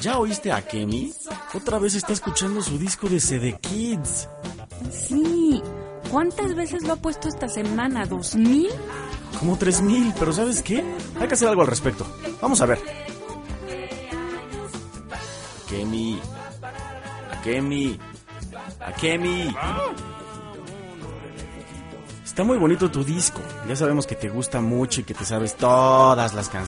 ¿Ya oíste a Kemi? Otra vez está escuchando su disco de CD Kids. Sí. ¿Cuántas veces lo ha puesto esta semana? ¿2000? Como 3000, pero ¿sabes qué? Hay que hacer algo al respecto. Vamos a ver. Kemi. Kemi. Kemi. Está muy bonito tu disco. Ya sabemos que te gusta mucho y que te sabes todas las canciones.